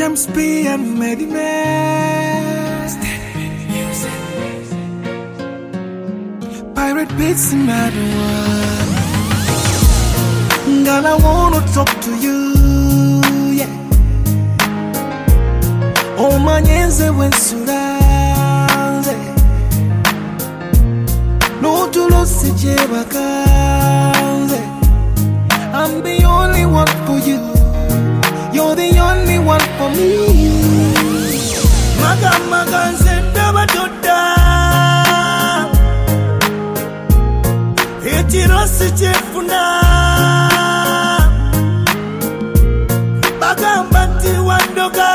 James B and Medimax. Pirate Beats another one. Girl, I wanna talk to you, yeah. Oh my nyenze wensuranze. No to lose jebakanze. I'm the only one for you. You're the only one for me. Maga maga nzenda badoda. Etirosi chefuna. Bagamba nti wandoga.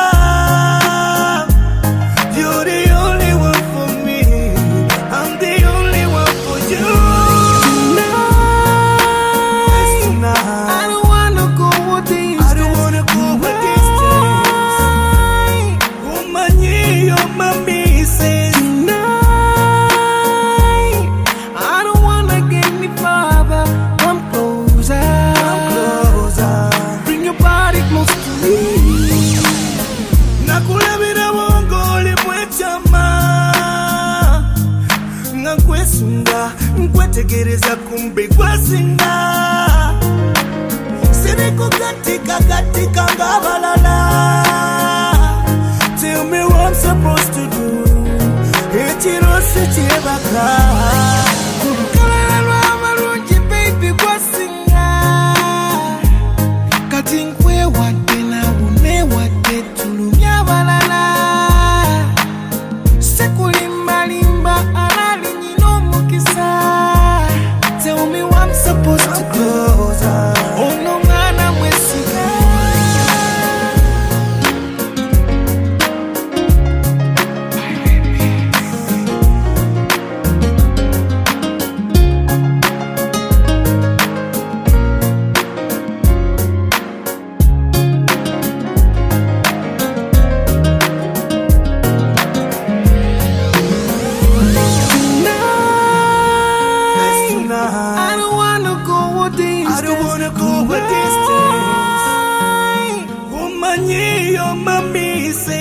You're the only one for me. I'm the only one for you. Nkwetegereza kumbe kwasinga Siriko katika ngabalala. Tell me what I'm supposed to do. Echirose chebaka Kalala marunji baby kwasinga Kati nkwe wate na une wate tulumya balala. Sekulimba limba alali nyino mukisa. Tell me what I'm supposed to do. Oh no ngana mwesiga. You're my distance. Woman, you're my missing.